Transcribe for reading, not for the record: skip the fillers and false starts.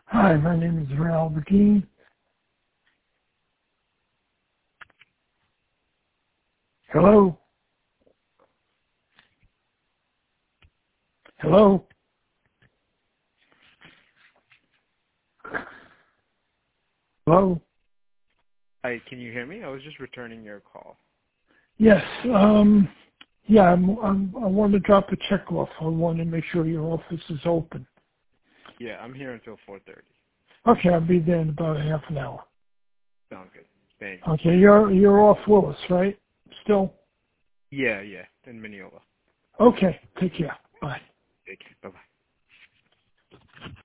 Hi, my name is Ralph McGee. Hello? Hello? Hello? Hi, can you hear me? I was just returning your call. Yes, I want to drop a check off. I want to make sure your office is open. Yeah, I'm here until 4:30. Okay, I'll be there in about half an hour. Sounds good. Thank Okay, you're off Willis, right? Still? you. Yeah, in Mineola. Okay, take care. Bye. Take care. Bye-bye.